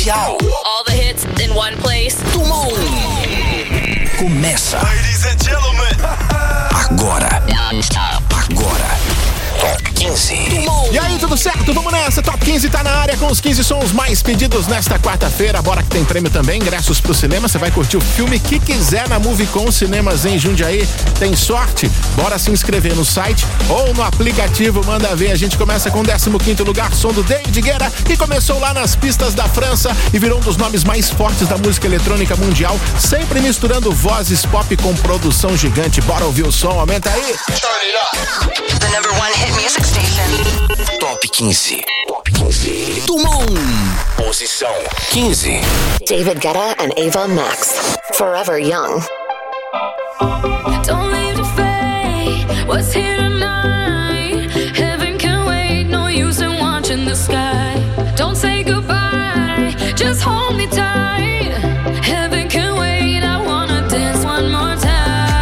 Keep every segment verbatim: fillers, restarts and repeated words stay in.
mundial. All the hits in one place. Tumon. Começa. Ladies and gentlemen. Agora. Agora. Top quinze. Tumon. E aí, tudo certo? Vamos nessa. Top quinze tá na área com os quinze sons mais pedidos nesta quarta-feira. Bora que tem prêmio também. Ingressos pro cinema. Você vai curtir o filme que quiser na Movicon Cinemas em Jundiaí. Tem sorte? Bora se inscrever no site ou no aplicativo. Manda ver. A gente começa com o décimo quinto lugar, som do David Guetta, que começou lá nas pistas da França e virou um dos nomes mais fortes da música eletrônica mundial, sempre misturando vozes pop com produção gigante. Bora ouvir o som. Aumenta aí. The number one hit music station. Top quinze. Top quinze. Tumon. Posição quinze. David Guetta and Ava Max. Forever Young. Don't leave the fate. What's here tonight? Heaven can wait. No use in watching the sky. Don't say goodbye. Just hold me tight. Heaven can wait. I wanna dance one more time.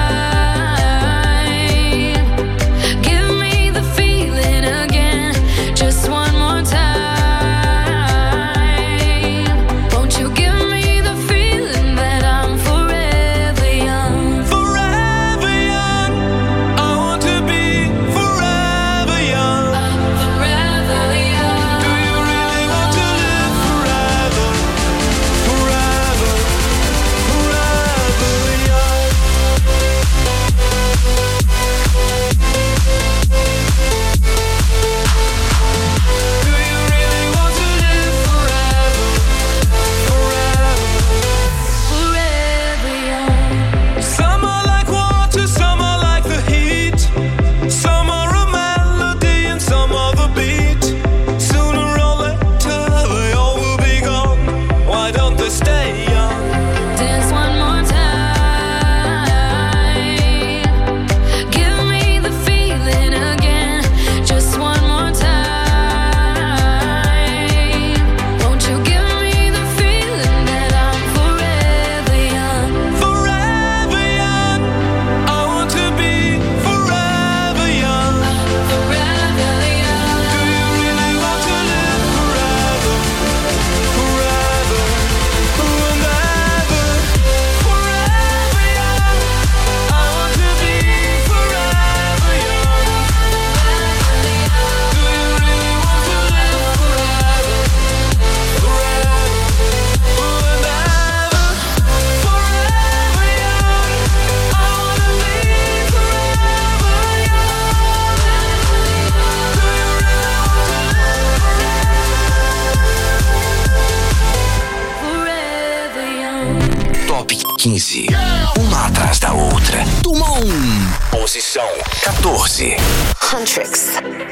quinze. Uma atrás da outra. Tumon. Posição quatorze. Huntrix.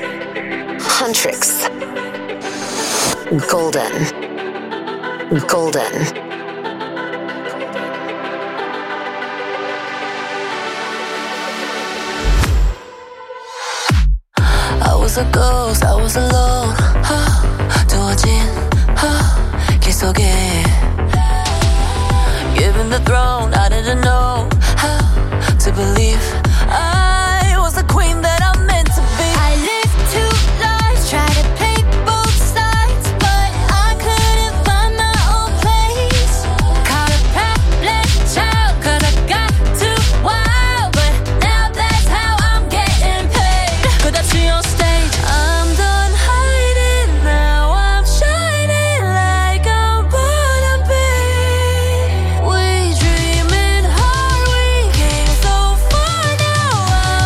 Huntrix. Golden. Golden. I was a ghost, I was alone. 두어진 길 속에 given the throne, I didn't know how to believe I was the queen that I'm meant to be. I lived two lives, tried to play both sides, but I couldn't find my own place. Caught a problem child, cause I got too wild, but now that's how I'm getting paid. 끝없이 on stage, I'm done hiding, now I'm shining like I'm born to be. We dreaming hard, we came so far, now I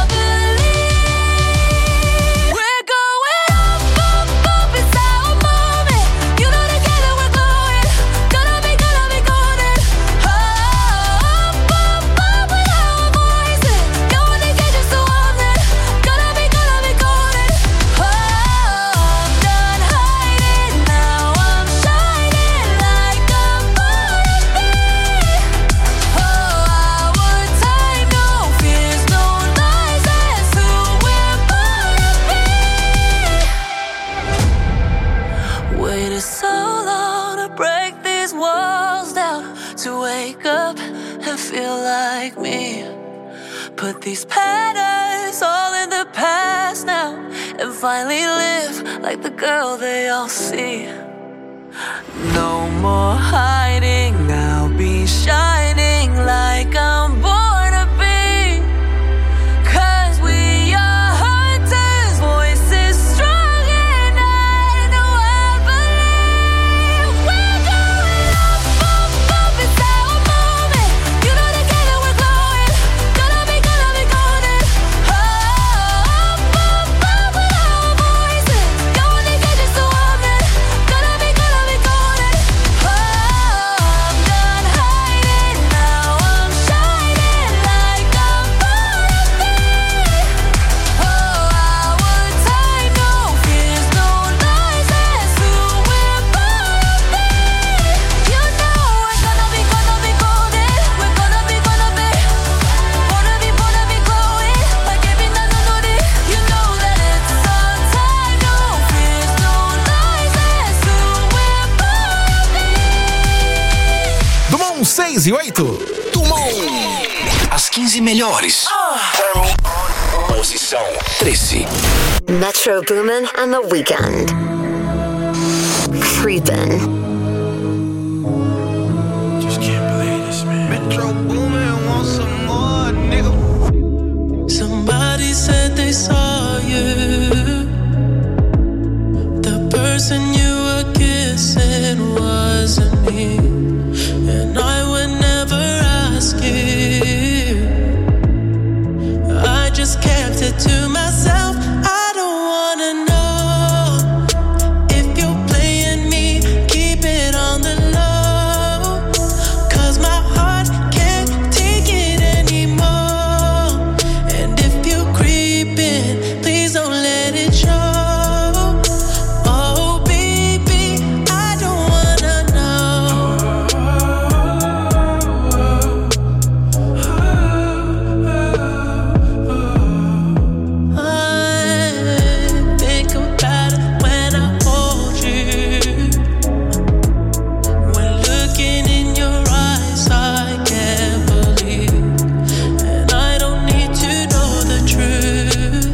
believe we're going up, up, up, it's our moment. You know together we're glowing, gonna be, gonna be golden. Up, up, up with our voices, going to get you so often, gonna be, gonna be golden. Oh, I'm done hiding, now I'm shining like I'm born to be. Oh, our time, no fears, no lies, that's who we're born to be. Waited so long to break these walls down, to wake up and feel like me. Put these patterns all in the past now, and finally live like the girl they all see. No more hiding, I'll be shining like I'm born to be. 'Cause we are hunters, voices strong and I know I believe. We're going up, up, up, it's our moment. You know together we're glowing. Gonna be, gonna be golden. Oh, up, up, up with our voices. Going to get you so often. Gonna be, gonna be golden. Oh, I'm done hiding, now I'm shining like I'm born to be. Oh, our time, no fears, no lies, that's who we're born to be. You know we're gonna be, gonna be golden. We're gonna be, gonna be, wanna be, wanna be glowing like every night I know that. You know that it's our time, no fears, no lies, that's who we're born to be. Dumont seis e oito. Dumont. As quinze melhores. Posição treze. Metro Boomin and The Weeknd. Creepin'. Just can't believe this, man. Metro Boomin, want some more, nigga. Somebody said they saw you. The person you were kissing wasn't me. And I would never ask you. I just kept it to myself. I don't wanna know if you're playing me. Keep it on the low. 'Cause my heart can't take it anymore. And if you're creeping, please don't let it show. Oh, baby, I don't wanna know. I think about it when I hold you. When looking in your eyes, I can't believe. And I don't need to know the truth.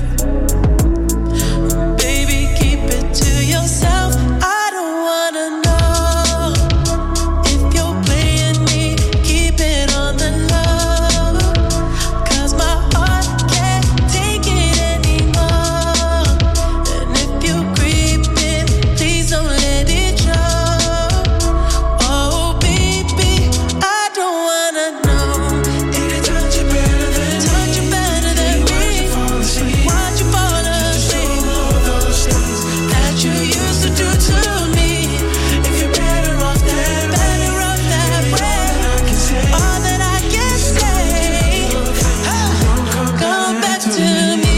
Baby, keep it to yourself. I don't wanna know if you're playing me. Keep it on the low. 'Cause my heart can't take it anymore. And if you're creeping, please don't let it show. Oh, baby, I don't wanna know. Did it touch you better than touch you better than me? Watch you fall asleep. All those things that you used to do to me. If you're better off that, better off that way. All that I can say, come back to me.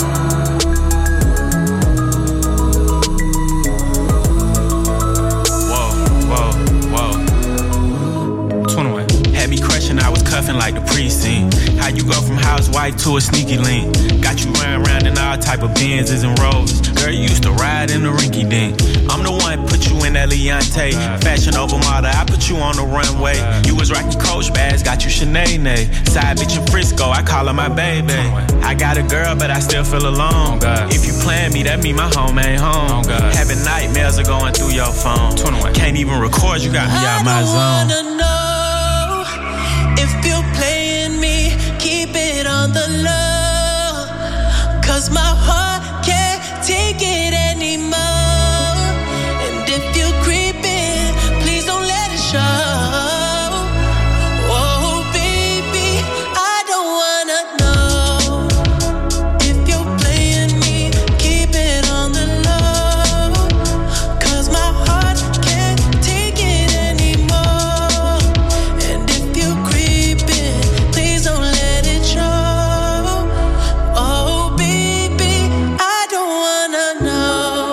Whoa, whoa, whoa. twenty-one. Had me crushing, I was cuffing like the precinct. How you go from housewife to a sneaky link? Got you running around in all type of Benzes and Rolls. Girl, you used to ride in the rinky dink. I'm the one put you in that Leontay. Fashion over model, I put you on the runway. You was rocking Coach bags, got you Sinead. Side bitch in Frisco, I call her my baby. I got a girl, but I still feel alone. If you plan me, that mean my home ain't home. Having nightmares are going through your phone. Can't even record, you got me out my I zone. don't wanna know if you're playing me. Keep it on the low. 'Cause my heart can't take it anymore. And if you're creeping, please don't let it show. Oh, baby, I don't wanna know if you're playing me. Keep it on the low. 'Cause my heart can't take it anymore. And if you're creeping, please don't let it show. Oh, baby, I don't wanna know.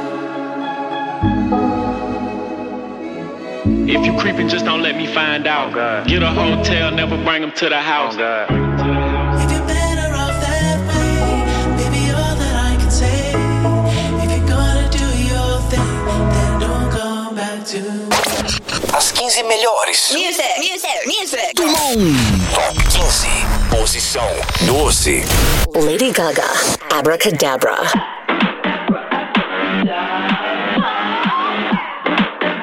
If you creeping, just don't let me find out. Get a hotel, never bring them to the house. If you're better off that way, baby, all that I can say. If you're gonna do your thing, then don't come back to me. As quinze melhores. Music, music, music. Dumont. Top quinze. Posição doze. Lady Gaga, Abracadabra.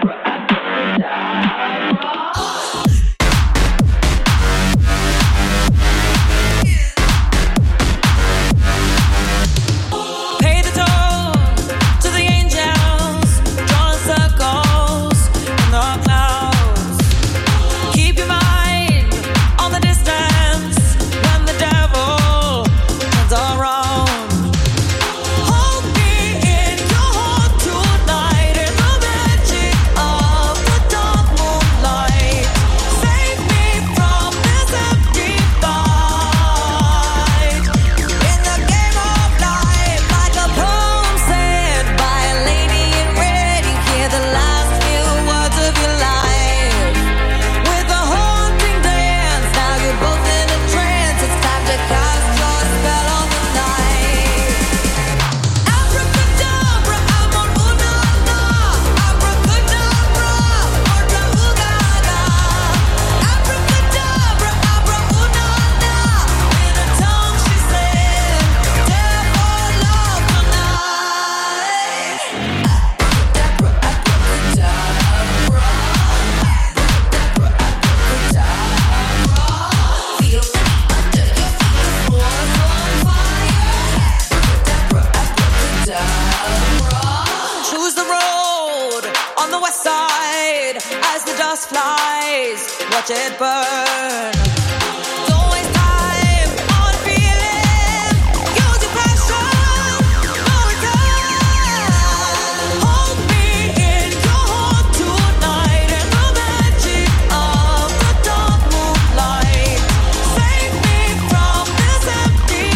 the west side as the dust flies. Watch it burn. Don't waste time on feeling. Use your passion. No return. Hold me in your heart tonight in the magic of the dark moonlight. Save me from this empty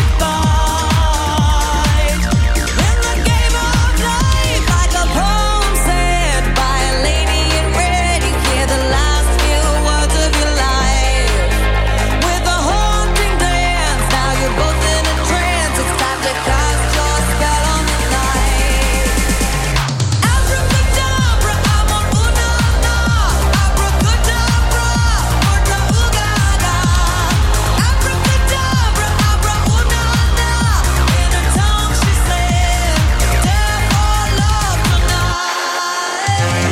fight. In the game of life, like a poem said by a lady in red, you hear the last few words of your life. With a haunting dance, now you're both in a trance. It's time to cast your spell on the night. Abracadabra, I'm on ooh-na-na. Abracadabra, ooh-na-ooh-ga-ga. Abracadabra, abra ooh-na-na. In her tongue she said, death or love tonight.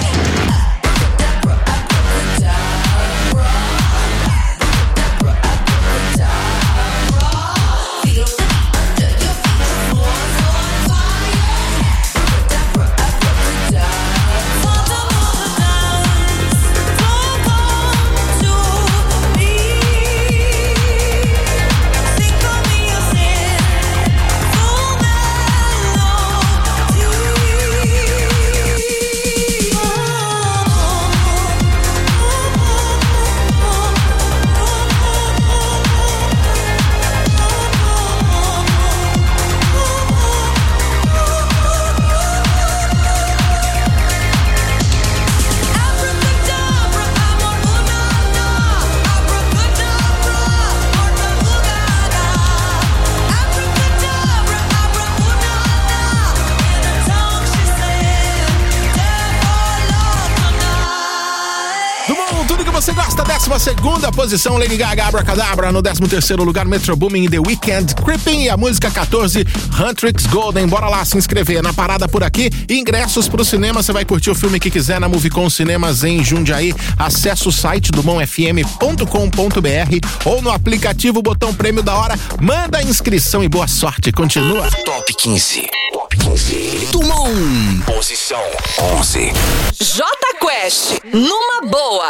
Tudo que você gosta, décima segunda posição, Lady Gaga, Abracadabra. No décimo terceiro lugar, Metro Boomin e The Weeknd, Creeping. E a música catorze, Huntrix Golden. Bora lá se inscrever na parada por aqui. Ingressos pro cinema, você vai curtir o filme que quiser na Movicon Cinemas em Jundiaí. Acesse o site do mon f m ponto com ponto b r ou no aplicativo Botão Prêmio da Hora. Manda a inscrição e boa sorte. Continua. Top quinze. Top quinze. Dumont. Posição onze. Jota Quest, numa boa.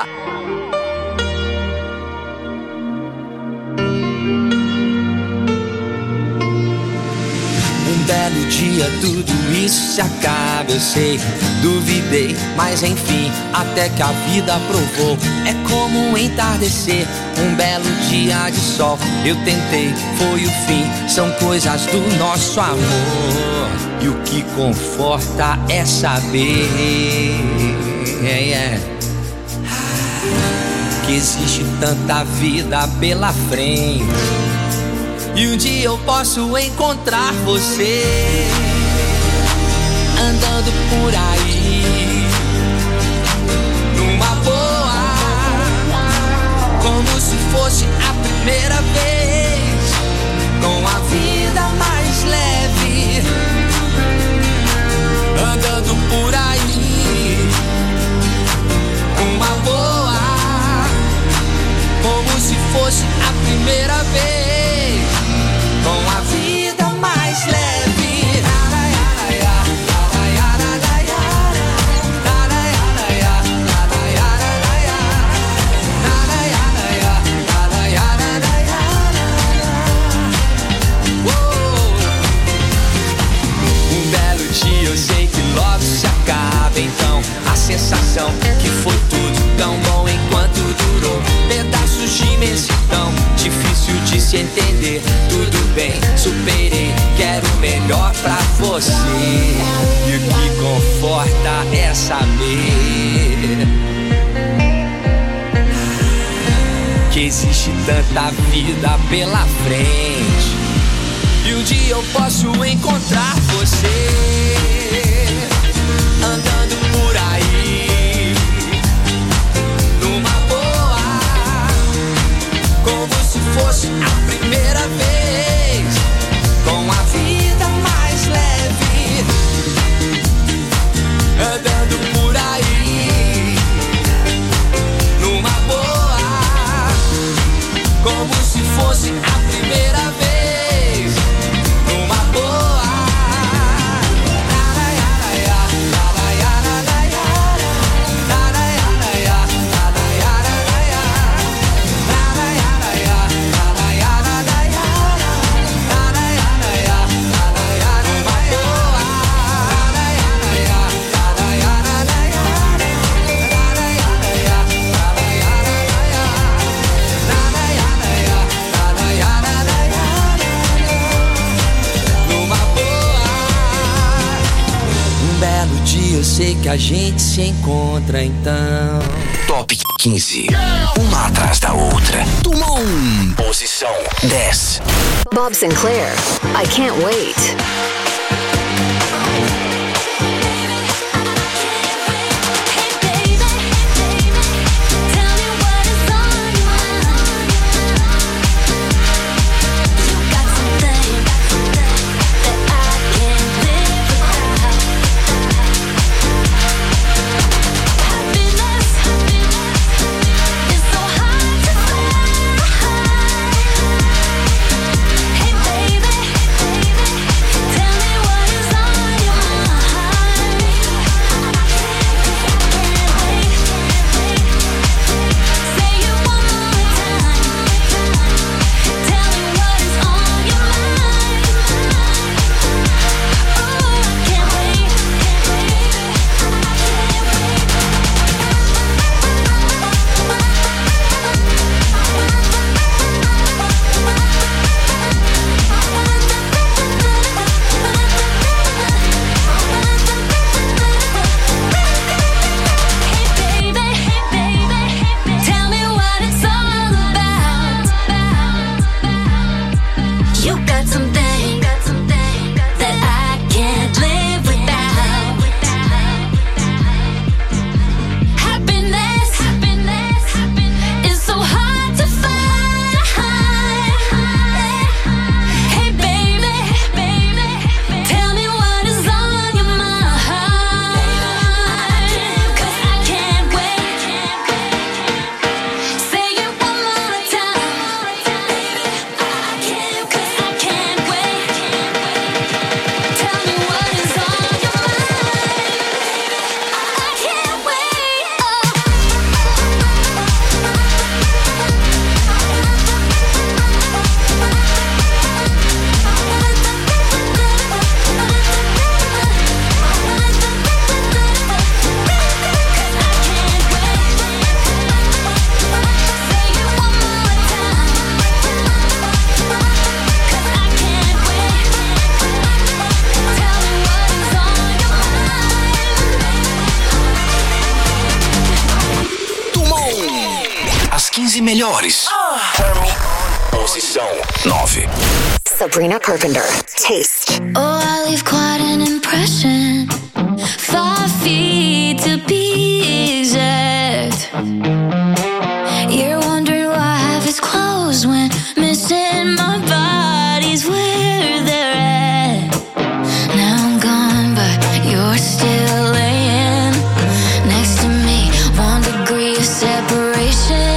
Um belo dia tudo isso se acaba, eu sei. Duvidei, mas enfim, até que a vida provou. É como um entardecer, um belo dia de sol. Eu tentei, foi o fim, são coisas do nosso amor. E o que conforta é saber é, é, que existe tanta vida pela frente. E um dia eu posso encontrar você andando por aí numa boa, como se fosse a primeira vez, com a vida mais leve, andando por aí numa boa, como se fosse a primeira vez, com a vida mais leve. Um belo dia eu sei que logo se acaba, então a sensação que foi tudo tão bom enquanto durou. Pedaços de imensidão, difícil de se entender. Tudo bem, superei, quero o melhor pra você. E o que conforta é saber que existe tanta vida pela frente. E um dia eu posso encontrar você andando por aí numa boa, como se fosse a primeira vez, com a vida mais leve, andando por aí numa boa, como se fosse a primeira vez, numa boa. Um belo dia eu sei que a gente se encontra então. Top quinze. Uma atrás da outra. Dumont. Posição dez. Bob Sinclair, I Can't Wait. Melhores. Posição nove. Sabrina Carpenter, Taste. Oh, I leave quite an impression. Five feet to be exact. You're wondering why I have his clothes when missing my body's where they're at. Now I'm gone, but you're still laying next to me. One degree of separation.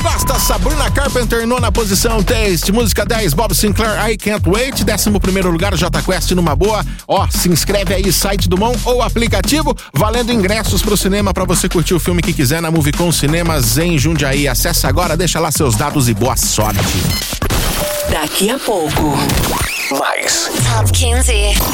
gosta? Sabrina Carpenter, nona posição, Taste. Música dez, Bob Sinclair, I Can't Wait. Décimo primeiro lugar, Jota Quest, numa boa. Ó, se inscreve aí, site do Mon ou aplicativo, valendo ingressos pro cinema pra você curtir o filme que quiser na Movicon Cinemas em Jundiaí. Acesse agora, deixa lá seus dados e boa sorte. Daqui a pouco. Mais. Top quinze.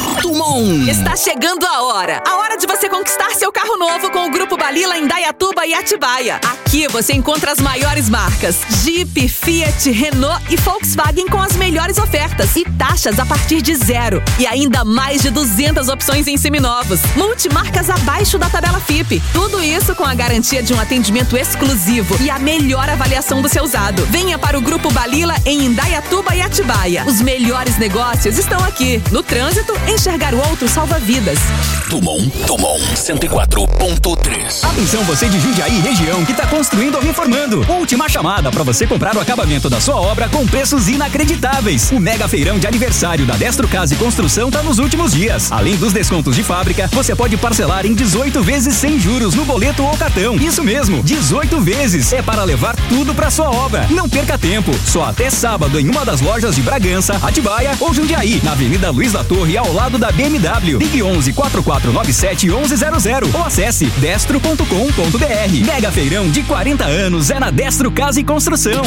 Tumon. Está chegando a hora. A hora de você conquistar seu carro novo com o Grupo Balila em Dayatuba e Atibaia. Aqui você encontra as maiores marcas: Jeep, Fiat, Renault e Volkswagen com as melhores ofertas e taxas a partir de zero. E ainda mais de duzentas opções em seminovos. Multimarcas abaixo da tabela F I P. Tudo isso com a garantia de um atendimento exclusivo e a melhor avaliação do seu usado. Venha para o Grupo Balila em Indaiatuba e Atibaia. Os melhores negócios estão aqui. No trânsito, enxergar o outro salva vidas. Tumon, Tumon, cento e quatro ponto três. Atenção você de Jundiaí região que está construindo ou reformando. Última chamada para você comprar o acabamento da sua obra com preços inacreditáveis. O mega feirão de aniversário da Destro Casa e Construção está nos últimos dias. Além dos descontos de fábrica, você pode parcelar em dezoito vezes sem juros no boleto ou cartão. Isso mesmo, dezoito vezes. É para levar tudo para sua obra. Não perca tempo. Só até sábado em uma das lojas de Bragança, Atibaia ou Jundiaí, na Avenida Luiz da Torre, ao lado da B M W. Ligue onze, quatro quatro nove sete, onze zero zero ou acesse destro ponto com ponto br. Mega feirão de quarenta anos é na Destro Casa e Construção.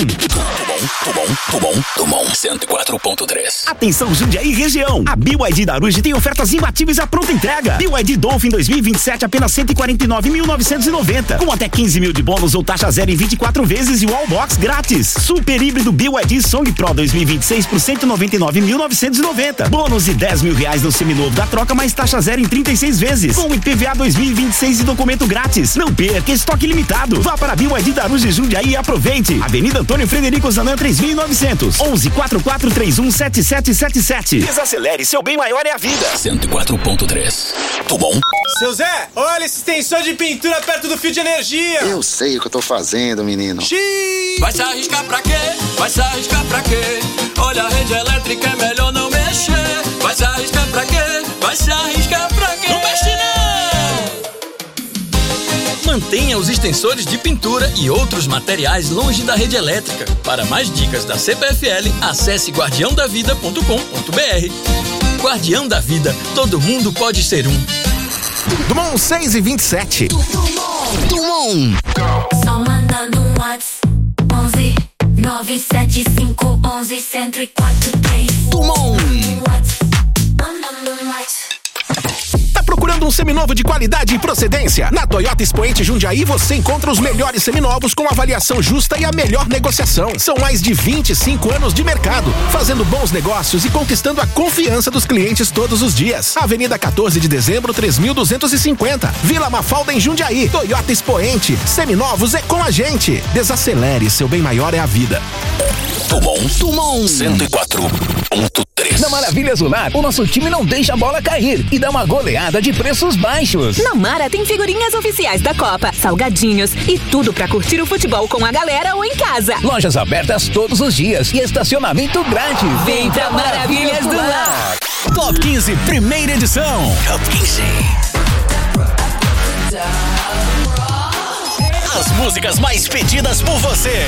Tumon, Tumon, Tumon, cento e quatro ponto três. Atenção Jundiaí região. A B Y D da Aruge tem ofertas imbatíveis à pronta entrega. B Y D Dolphin dois mil e vinte e sete apenas cento e quarenta e nove mil novecentos e noventa, com até quinze mil de bônus ou taxa zero em vinte e quatro vezes e o All Box grátis. Super híbrido B Y D Song Pro dois mil e vinte e seis por cento e noventa e nove mil novecentos e noventa. Bônus de dez mil reais no seminovo da troca mais taxa zero em trinta e seis vezes. Com I P V A dois mil e vinte e seis e documento grátis. Não perca, estoque limitado. Vá para a B Y D da Aruge Jundiaí e aproveite. Avenida Antônio Frederico Zanan três mil e novecentos. onze, quatro quatro três um, sete sete sete sete. Desacelere, seu bem maior é a vida. cento e quatro ponto três. Tumon. Seu Zé, olha esse extensor de pintura perto do fio de energia. Eu sei o que eu tô fazendo, menino. Xiii. Vai se arriscar pra quê? Vai se arriscar pra quê? Olha, a rede elétrica é melhor não mexer. Vai se arriscar pra quê? Vai se arriscar pra quê? Não mexe não! Mantenha os extensores de pintura e outros materiais longe da rede elétrica. Para mais dicas da C P F L, acesse guardião da vida ponto com ponto br. Guardião da Vida, todo mundo pode ser um. Tumon seis e vinte e sete. Tumon. Só mandando um WhatsApp. onze, nove sete cinco, onze, cento e quatro, três. Tumon. Mandando um WhatsApp. Tá procurando um seminovo de qualidade e procedência? Na Toyota Expoente Jundiaí você encontra os melhores seminovos com avaliação justa e a melhor negociação. São mais de vinte e cinco anos de mercado, fazendo bons negócios e conquistando a confiança dos clientes todos os dias. Avenida quatorze de dezembro, três mil duzentos e cinquenta. Vila Mafalda em Jundiaí. Toyota Expoente. Seminovos é com a gente. Desacelere, seu bem maior é a vida. Tumon, Tumon, cento e quatro ponto três. Na Maravilha Azular, o nosso time não deixa a bola cair e dá uma goleada de preços baixos. Na Mara tem figurinhas oficiais da Copa, salgadinhos e tudo pra curtir o futebol com a galera ou em casa. Lojas abertas todos os dias e estacionamento grátis. Vem pra Maravilhas do Lar. Top quinze, primeira edição. Top quinze. As músicas mais pedidas por você.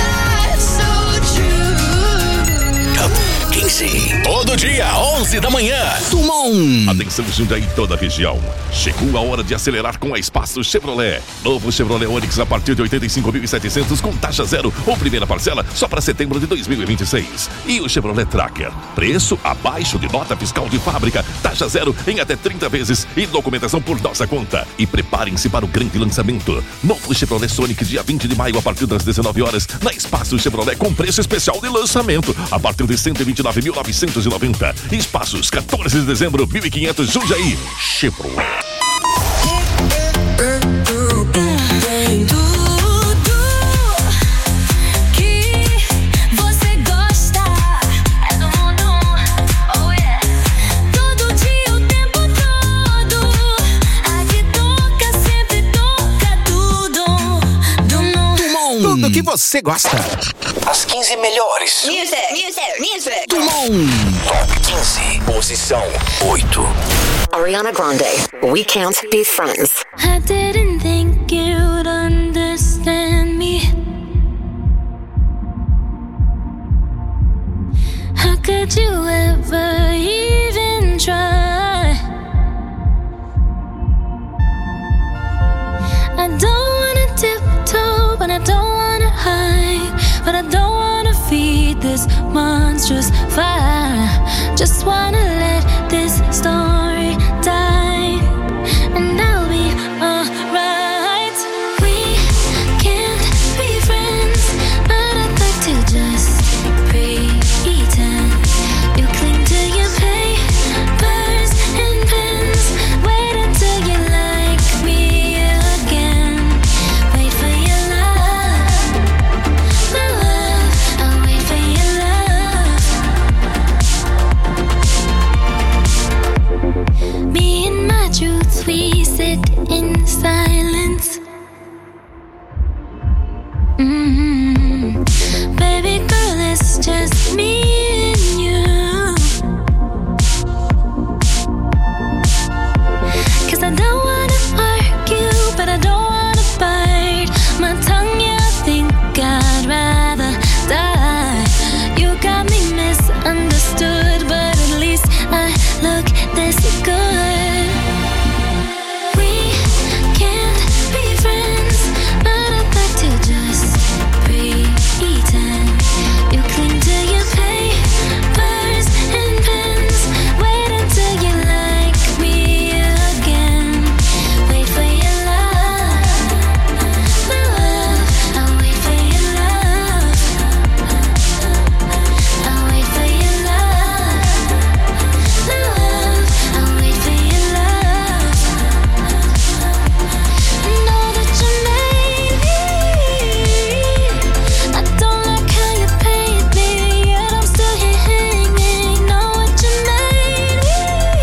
Top quinze. Todo dia, onze da manhã. Tumon. Atenção Jundiaí e toda a região. Chegou a hora de acelerar com a Espaço Chevrolet. Novo Chevrolet Onix a partir de oitenta e cinco mil e setecentos com taxa zero ou primeira parcela só para setembro de dois mil e vinte e seis. E o Chevrolet Tracker. Preço abaixo de nota fiscal de fábrica. Taxa zero em até trinta vezes e documentação por nossa conta. E preparem-se para o grande lançamento. Novo Chevrolet Sonic dia vinte de maio a partir das dezenove horas na Espaço Chevrolet com preço especial de lançamento a partir de cento e vinte e nove mil novecentos e noventa. Espaços quatorze de dezembro, mil e quinhentos Jundiaí. Chevrolet. Tudo que você gosta. As quinze melhores. Music, music, music. Tumon. Top quinze. Posição oito. Ariana Grande, We Can't Be Friends. I didn't think you'd understand me. did you ever even try? I don't wanna tiptoe, but I don't wanna hide. But I don't wanna feed this monstrous fire. Just wanna let this story die, and I'll be alright. We can't be friends, but I'd like to just pretend. You cling to your papers and pens. Wait until you like me again. Wait for your love, my love. I'll wait for your love. Me and my truth, we sit in silence. Mm-hmm. Baby girl, it's just me and you. 'Cause I don't wanna argue, but I don't wanna bite my tongue. Yeah, I think I'd rather die. You got me misunderstood, but at least I look this good. We can't be friends, but I'd like to just pretend. You cling to your papers and pens. Wait until you like me again. Wait for your love, my love. I'll wait for your love. I'll wait for your love, my love. I'll wait for your love. Know that you made me. I don't like how you paid me, yet I'm still here hanging. Know what you made me.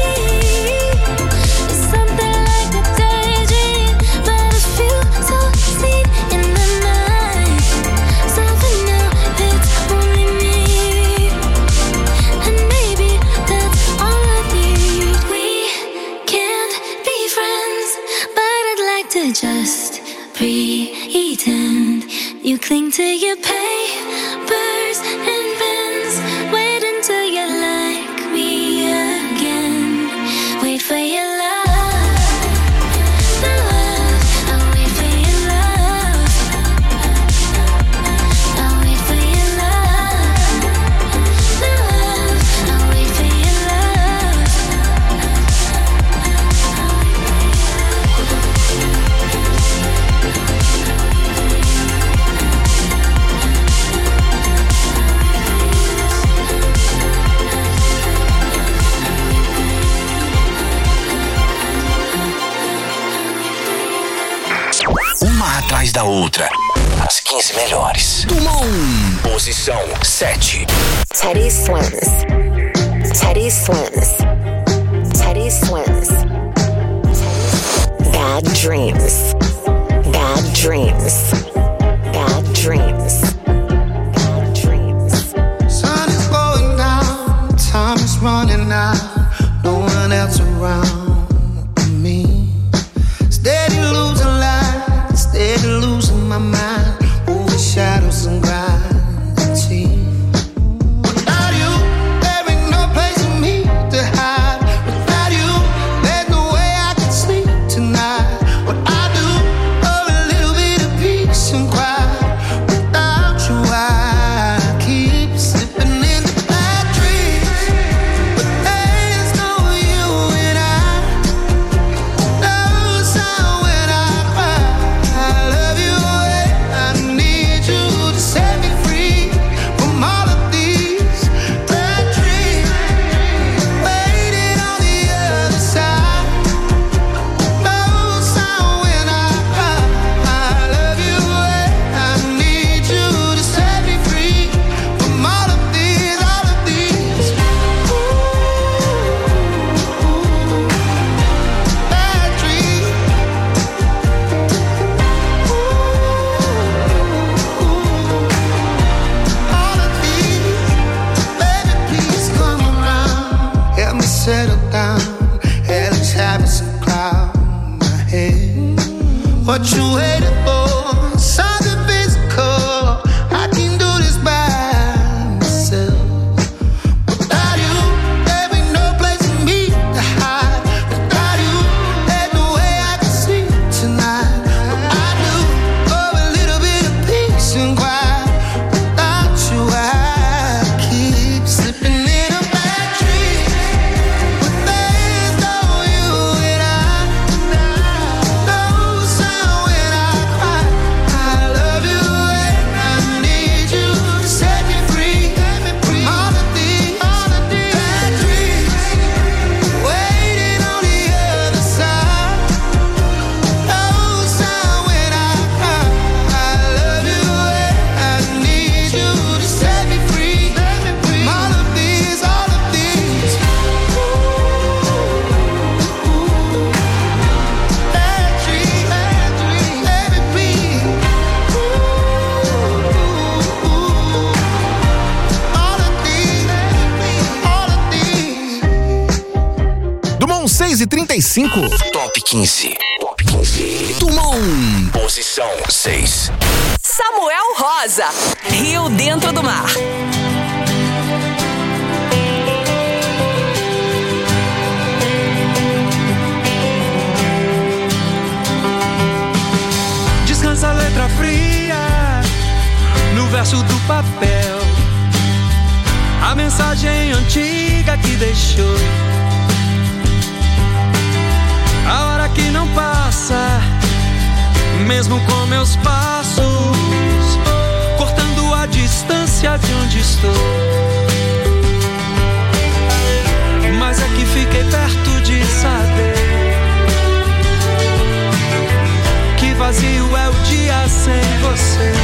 It's something like a daydream, but it feels so seen in the night. So for now, it's only me, and maybe that's all I need. We can't be friends, but I'd like to just pretend. You cling to your papers and pens. Wait until you like me again. Wait for your love, my love. I'll wait for your love. I'll wait for your love, my love. I'll wait for your love. Uma atrás da outra. As quinze melhores. Dumont. Posição sete. Teddy Swims. Teddy Swims. Teddy Swims. Bad dreams. Bad dreams. Bad dreams. Bad dreams. Sun is going down, time is running out, no one else around me. Steady losing light, steady losing my mind, over shadows and gravity. Without you, there ain't no place for me to hide. Without you, there's no way I can sleep tonight. What I do for a little bit of peace and quiet. Without you, I keep slipping into bad dreams. But there's no you and I. No sound when I cry. I love you and I need you to set me free from all of these bad dreams. Waiting on the other side. No sound when I cry. I love you and I need you to set me free from all of these, all of these bad dreams. All of these, baby, please come around. Help me settle down. Hell is having some cloud in my head. What you waiting for? Something physical. I can do this by myself. Without quinze e trinta e cinco. Top quinze. Top quinze. Dumont. Posição seis. Samuel Rosa, Rio Dentro do Mar. Descansa a letra fria no verso do papel, a mensagem antiga que deixou, a hora que não passa, mesmo com meus passos, cortando a distância de onde estou. Mas é que fiquei perto de saber que vazio é o dia sem você.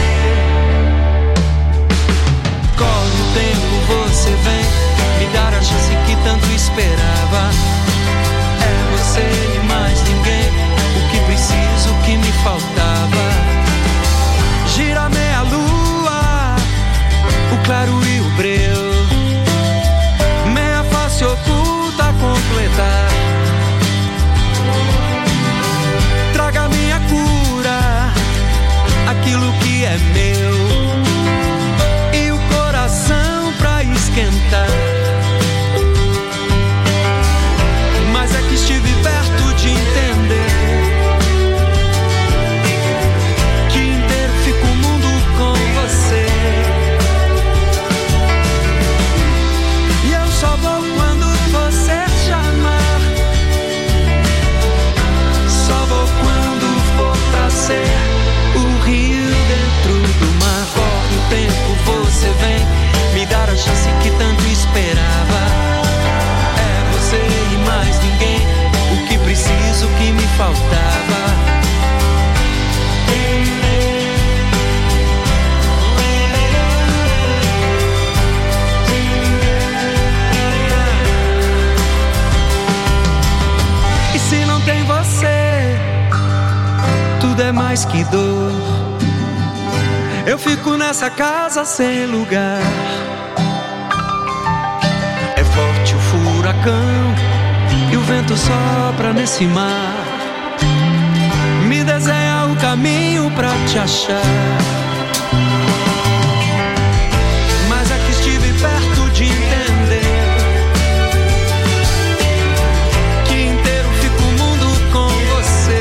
Corre o tempo, você vem me dar a chance que tanto esperava. É você e mais ninguém, o que preciso, o que me faltava. Gira meia lua, o claro e o breu, meia face oculta a completar. Traga minha cura, aquilo que é meu, e o coração pra esquentar. Mas é que estive perto de entender que inteiro fica o mundo com você. E eu só vou quando você chamar, só vou quando for pra ser o rio dentro do mar. Corre o tempo, você vem me dar a chance que tanto esperava. É você e mais ninguém, o que preciso, o que me faltava. E se não tem você, tudo é mais que dor. Eu fico nessa casa sem lugar. É forte o furacão e o vento sopra nesse mar. Me desenha o caminho pra te achar. Mas é que estive perto de entender que inteiro fica o mundo com você.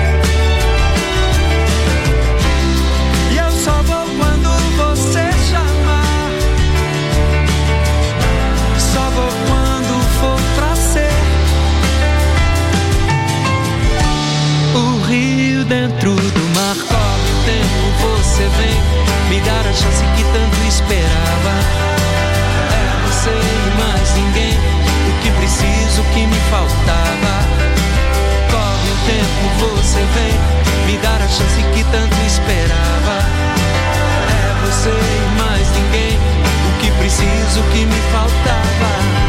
E eu só vou quando você chamar, só vou quando for pra ser o rio dentro do mar. Corre o tempo, você vem me dar a chance que tanto esperava. É você e mais ninguém, o que preciso, o que me faltava. Corre o tempo, você vem me dar a chance que tanto esperava. É você e mais ninguém, o que preciso, o que me faltava.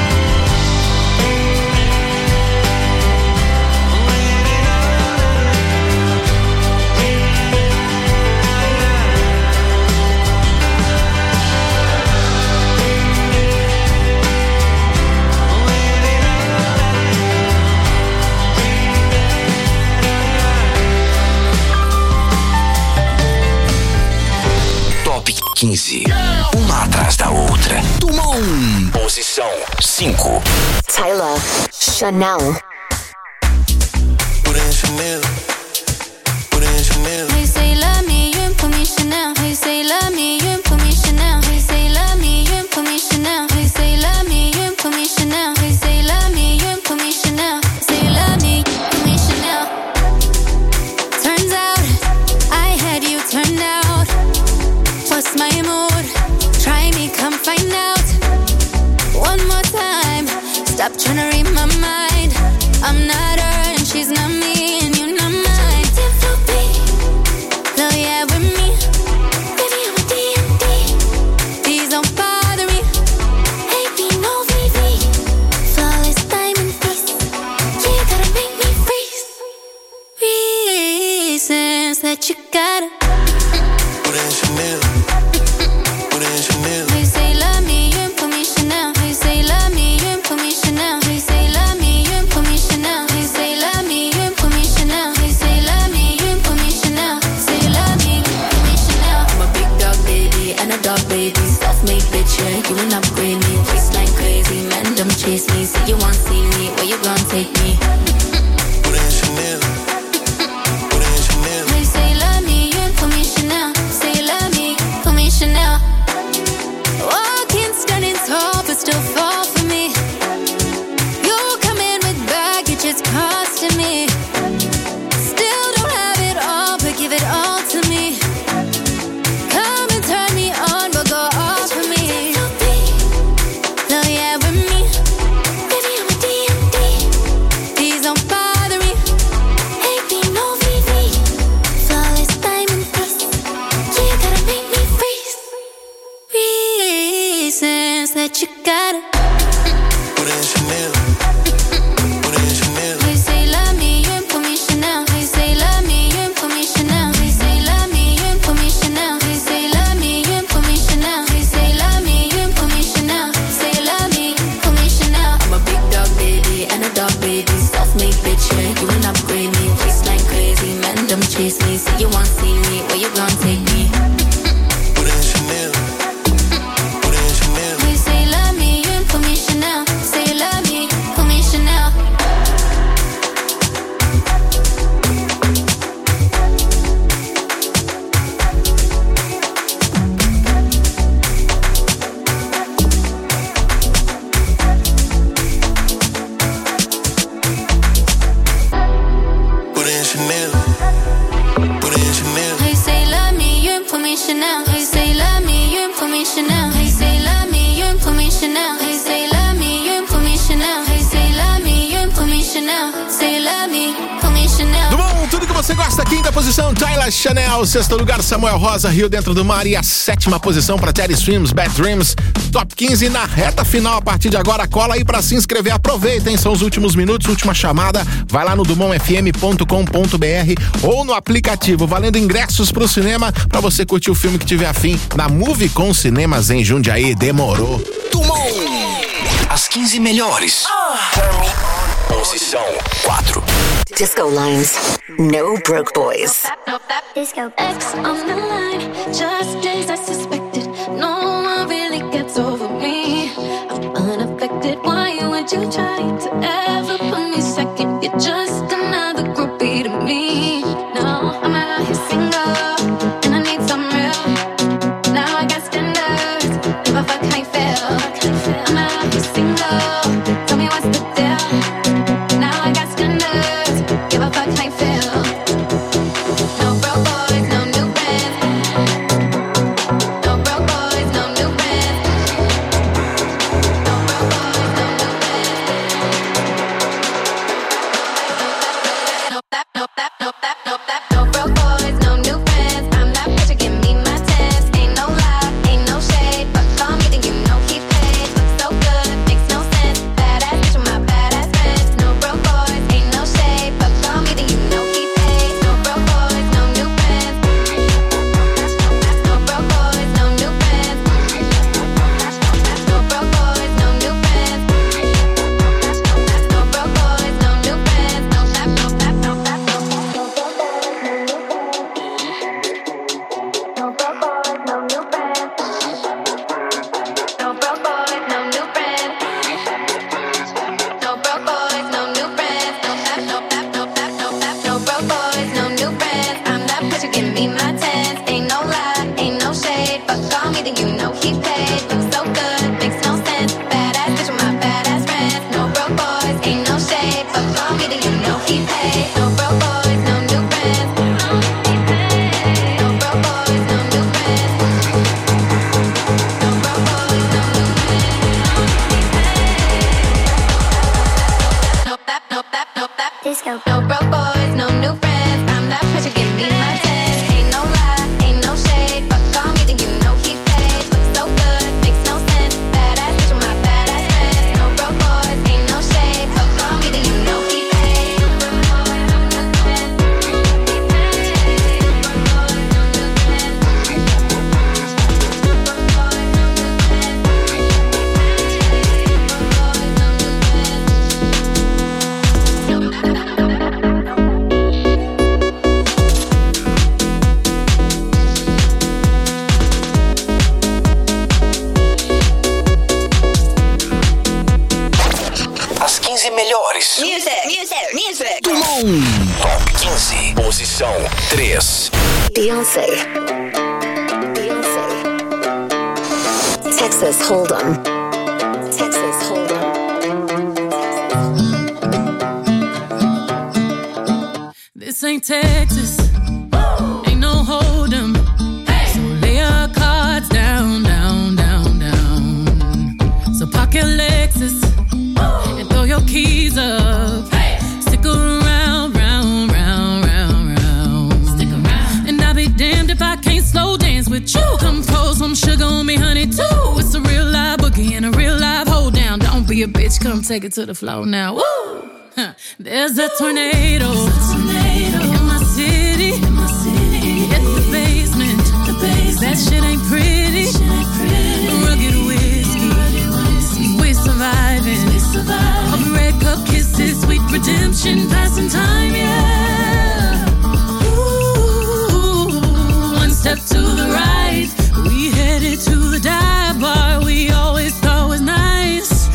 quinze. Uma atrás da outra. Dumont. Posição cinco. Tyler, Chanel. Put in Chanel. Put in Chanel. Hey, say love me, you ain't put me Chanel. Hey, say love me, you ain't put me Chanel. Hey, say love me, you ain't put me Chanel. Hey, say love me, you ain't put me Chanel. Hey, say love me, you ain't put me Chanel. Say love me, put me Chanel. Turns out I had you turned out. What's my mood? Try me, come find out. One more time. Stop trying to read my mind. I'm not her and she's not me, and you're not mine. Love yeah with me. Baby, I'm a D M D. Please don't bother me. Hey, be no V V. Flawless diamond face. Yeah, you gotta make me freeze. Reasons that you gotta. Put in Chanel. Put in Chanel. Hey, say love me, you ain't put me Chanel. Hey, say love me, you ain't put me Chanel. Hey, say baby, self-made bitch, yeah, you ain't upgrade me. Waistline crazy, man, them chase me. Say you want see me, where you gon' take me? Put in Chanel. Put in Chanel. They say love me, you ain't for me Chanel. Say love me, for me Chanel. Walking, standing tall, but still fall for me. You come in with baggage, it's costing me. Still don't have it all, but give it all to me. Come and turn me on, but go off for me. No, yeah, with me. Baby, I'm a D M D. Please don't bother me. A P, no V V. Flawless diamond face. Yeah, you gotta make me freeze. Reasons that you gotta. Put in Chanel. Put in Chanel. They say love me, you ain't for me Chanel. They say love me, you ain't for me Chanel. They say love me, you ain't for me Chanel. They say love me, you ain't for me Chanel. They say love me, you ain't for me Chanel. Say love me, for me Chanel. I'm a big dog baby and a dog baby, self-made bitch, yeah, you ain't upgrade me. Waistline crazy, man, them chase me. Say you want see me, where you gon' take me? Put in Chanel. Put in Chanel. They say love me, you ain't for me Chanel. Say love me, for me Chanel. Put in Chanel. Put in Chanel. They say love me, you ain't for me Chanel. They say love me, you ain't for me Chanel. They say love me, you ain't for me Chanel. They say love me, you ain't for me Chanel. They say love me, you ain't for me Chanel. Say love me, for me Chanel. Do bom, tudo que você gosta, quinta posição, Tyler Chanel, sexto lugar, Samuel Rosa, Rio Dentro do Mar, e a sétima posição para Teddy Swims, Bad Dreams, top quinze na reta final. A partir de agora, cola aí para se inscrever, aproveitem, são os últimos minutos, última chamada, vai lá no dumont f m ponto com ponto b r ou no aplicativo, valendo ingressos pro cinema para você curtir o filme que tiver afim na Movie com Cinemas em Jundiaí. Demorou. Dumont. As quinze melhores. Posição quatro. Disco Lines. No Broke Boys. Disco X on the line, just as I suspected. No one really gets over me. I'm unaffected. Why would you try to ever put me second? You're just another groupie to me. No, I'm out here single, and I need some real. Now I got standards. If I fuck, how you feel? I'm out here single. Tell me what's the deal. Now I got standards. Give a fuck, how you feel? No broke boys, no new friends. No broke boys, no new friends. No broke boys, no new friends. No that, no that, no that, no that. No broke boys, no new friends. I'm that bitch, you give me my tens. Ain't no lie, ain't no shade. But call me, then you know he paid. Looks so good, makes no sense. Badass bitch with my badass friends. No broke boys, ain't no shade. But call me, then you know he paid. No broke boys, no new friends. No broke boys, no new friends. No broke boys, no new friends. No broke boys, no new friends. No that, no that, no that, no that. No broke boys, no new friends. No broke boys, no new friends. No broke boys, no new friends. No that, no that, no that, no that. No broke boys, no new friends. I'm that bitch, you give me my tens. Ain't no lie, ain't no shade. But call me, then you know he paid. Looks so good, makes no sense. Badass bitch with my badass friends. No broke boys, ain't no shade. But call me, then you know he paid. No broke boys, no new friends. No broke boys, no new friends. No broke boys, no new friends. No that, no that, no that. Disco. No broke boys, no new friends. I'm that bitch, you give me my tens. Ain't no lie, ain't no shade. But call me, then you know he paid. Looks so good, makes no sense. Badass bitch with my badass friends. No broke boys, ain't no shade. But call me, then you know he paid. No broke boys, no new friends. No broke boys, no new friends. melhores. Music, music, music. Tumon. Top quinze. Posição três. Beyoncé. Beyoncé. Texas Hold'em. Texas Hold'em. This ain't Texas. Ain't no Hold'em. So lay your cards down, down, down, down. So park your Lexus and throw your keys up. Stick around, round, round, round, round. Stick around. And I'll be damned if I can't slow dance with you. Come pour some sugar on me, honey, too. It's a real live boogie and a real live hold down. Don't be a bitch, come take it to the floor now. Woo! Huh. There's a tornado, in my city. Hit the basement. That shit ain't pretty. Rugged whiskey. We're surviving. Of red cup kisses, sweet redemption, passing time, yeah. Ooh, one step to the right. We headed to the dive bar we always thought was nice.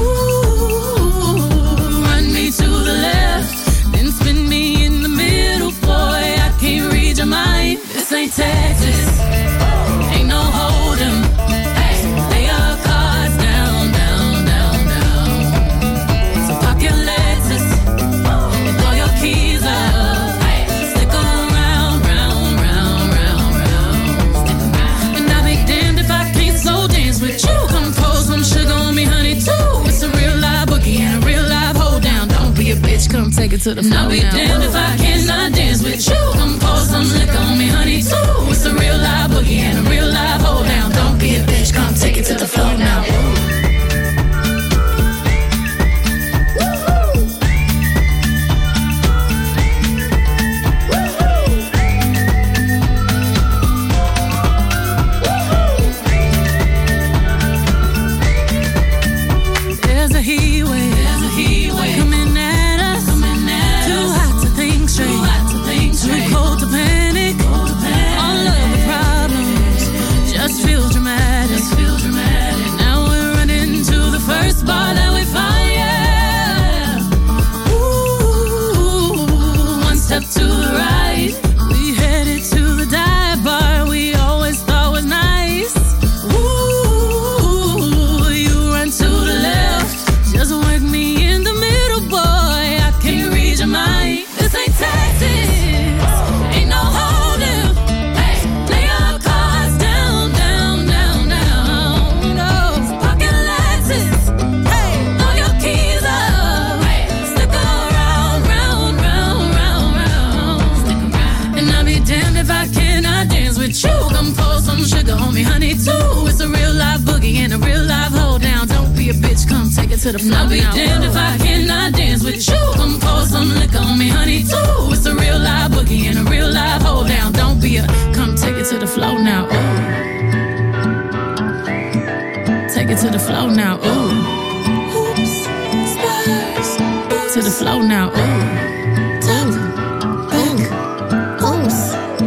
To the left, then spin me in the middle, boy, I can't read your mind. This ain't Texas, ain't no Hold'em. Hey, lay your cards down, down, down, down. So park your Lexus and throw your keys up. Hey, stick around, round, round, round, round. And I'll be damned if I can't slow dance with you. Come pour some sugar on me, honey, too. It's a real live boogie and a real live hold down. Be a bitch, come take it to the floor. I'll be damned if I cannot dance with you. Come pour some liquor on me, honey, too. It's a real live boogie and a real live hold down. Don't be a bitch, come take it to the floor now. There's a heat wave. There's a heat wave coming at us. Coming at Too us. hot to think straight. Too hot to think straight. Too cold to panic. Cold to panic. All of the problems just feel dramatic. Just feel dramatic. Now we're running to the first bar that we find. Yeah. Ooh, one step to the right. We headed to the dive bar we always thought was nice. Ooh, you run to the left. Just work me in the middle, boy. I can't read your mind. This ain't Texas. Ain't no Hold'em. Hey, lay your cards down, down, down, down. No, pocket Lexus. Hey, throw your keys up. Hey, stick around, round, round, round, round. Stick around. And I'll be damned if I cannot dance with you. Come pour some sugar on me, honey, too. It's a real live boogie and a real live hold down. Don't be a bitch, come take it to the floor. I'll be damned if I cannot dance with you. Come pour some liquor on me, honey, too. It's a real live boogie and a real live hold down. Don't be a, come take it to the floor now. Ooh. Take it to the floor now. Ooh. Oops, stars. To the floor now. Ooh. Top, back, oops.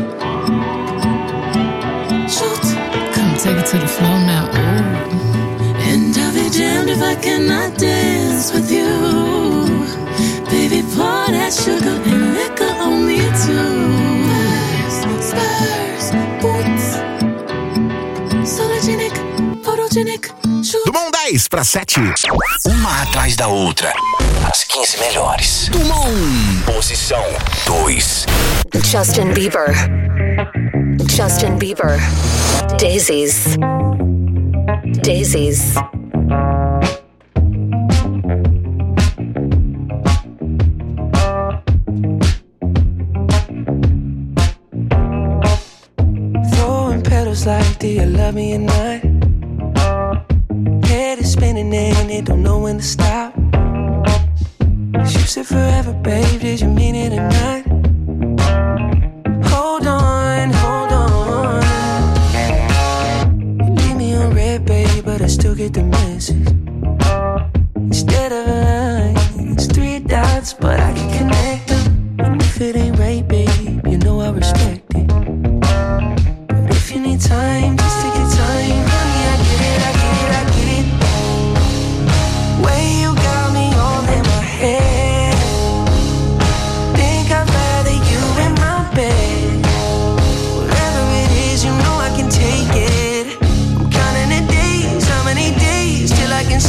Shoot. Come take it to the floor now. Ooh. And I'll be damned if I cannot dance with you. Baby, pour that sugar and liquor on me too. Spurs, spurs, boots. Sologenic, photogenic. Tumon dez para sete. Uma atrás da outra. As quinze melhores. Tumon. Posição dois. Justin Bieber. Justin Bieber. Daisies. Daisies. Throwing petals like, do you love me or not? Head is spinning and it don't know when to stop. You said forever, babe, did you mean it or not? Hold on, hold on. You leave me on red, babe, but I still get the message. Instead of a line, it's three dots, but I can connect them. And if it ain't right, babe, you know I respect it. But if you need time, just take your time. Honey, I get it, I get it, I get it. Way you got me all in my head.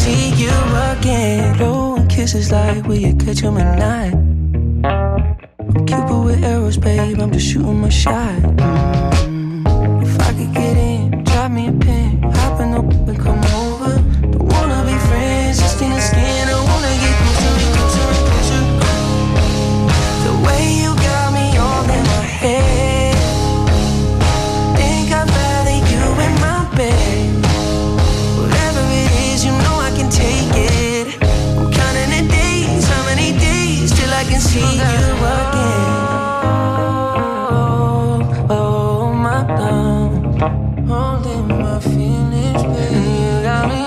see you again. Blowing kisses like will you catch 'em at night? I'm Cupid with arrows, babe, I'm just shooting my shot. Mm. If I could get in, drop me a pin, hop in the whip and come over. Don't wanna be friends, just in the skin. I wanna get closer, closer, closer. The way you got me all in my head, think I'd rather you in my bed. Whatever it is, you know I can take it. I'm counting the days, how many days till I can see you again. Oh, oh my God, holding my feelings, baby. You got me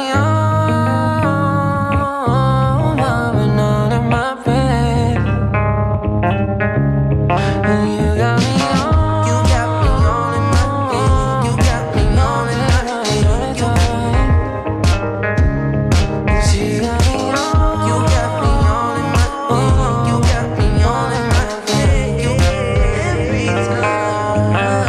all loving all in my bed. You got me all, you got me all in my bed. You got me all in my bed. You got me all, you got me all in my bed. You got me all in my bed. You every time.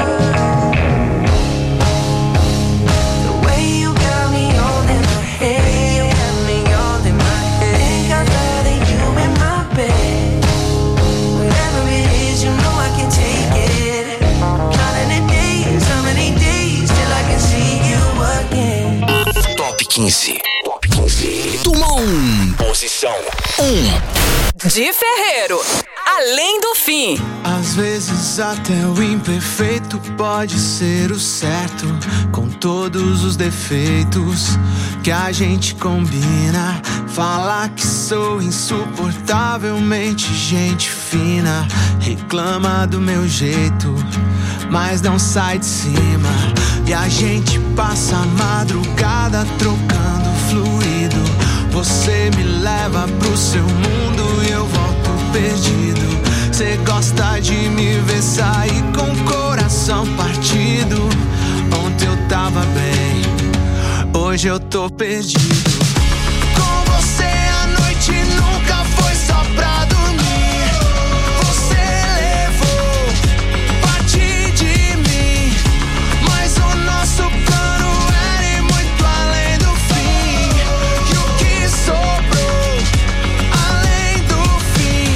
The way you got me all in my head, you got me all in my head. Think I'd rather you in my bed. Whatever it is, you know I can take it. Counting the days, how many days till I can see you again. Top quinze. Top quinze. Dumont. Posição um. De Ferreiro, Além do Fim. Às vezes até o imperfeito pode ser o certo, com todos os defeitos que a gente combina. Falar que sou insuportavelmente gente fina, reclama do meu jeito, mas não sai de cima. E a gente passa a madrugada trocando fluido. Você me leva pro seu mundo e eu volto perdido. Cê gosta de me ver sair com o coração partido. Ontem eu tava bem, hoje eu tô perdido. Com você a noite nunca foi só pra dormir. Você levou parte de mim, mas o nosso plano era ir muito além do fim. E o que sobrou além do fim?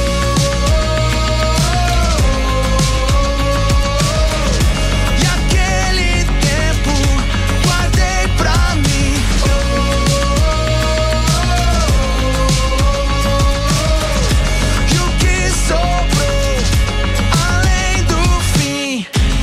E aquele tempo guardei pra mim. E o que sobrou além do fim?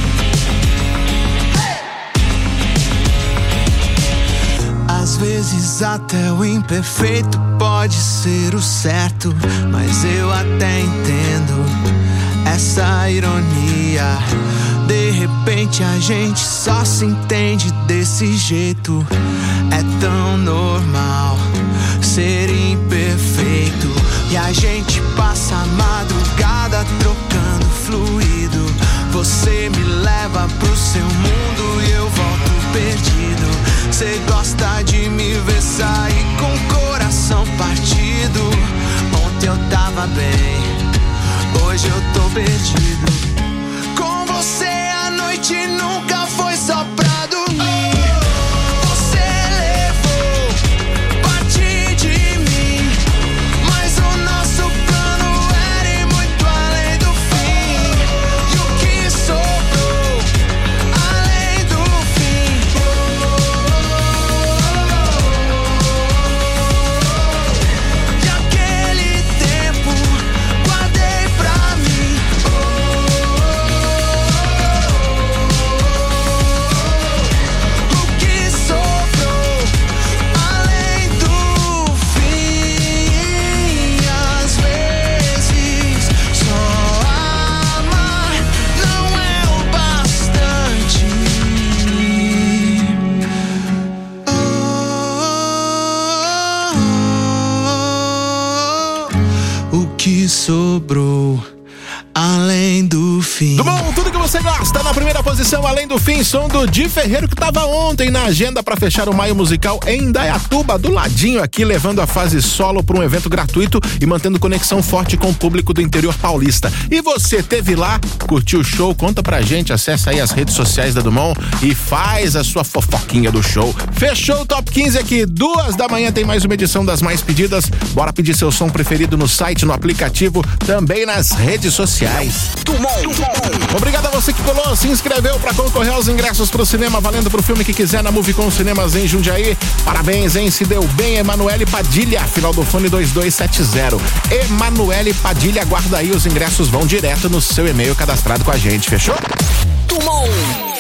Às vezes até o imperfeito pode ser o certo, mas eu até entendo essa ironia. De repente a gente só se entende desse jeito. É tão normal ser imperfeito. E a gente passa a madrugada trocando fluido. Você me leva pro seu mundo e eu volto perdido. Cê gosta de me ver sair com o coração partido. Ontem eu tava bem, hoje eu tô perdido. Com você a noite nunca foi só pra dormir. Você levou parte de mim, mas o nosso plano era ir muito além do fim. E o que sobrou além do fim? E aquele tempo guardei pra mim. O que sobrou além do fim? Às vezes só amar não é o bastante. O que sobrou além do fim? fim. Dumont, tudo que você gosta. Na primeira posição, Além do Fim, som do Di Ferreiro, que tava ontem na agenda para fechar o Maio Musical em Indaiatuba, do ladinho aqui, levando a fase solo para um evento gratuito e mantendo conexão forte com o público do interior paulista. E você teve lá, curtiu o show? Conta pra gente, acessa aí as redes sociais da Dumont e faz a sua fofoquinha do show. Fechou o Top quinze aqui, duas da manhã tem mais uma edição das mais pedidas. Bora pedir seu som preferido no site, no aplicativo, também nas redes sociais. Dumont. Obrigado a você que colou, se inscreveu para concorrer aos ingressos pro cinema, valendo pro filme que quiser na Movicon Cinemas em Jundiaí. Parabéns, hein? Se deu bem, Emanuele Padilha, final do fone dois dois sete zero. Emanuele Padilha, aguarda aí, os ingressos vão direto no seu e-mail cadastrado com a gente, fechou? Dumont.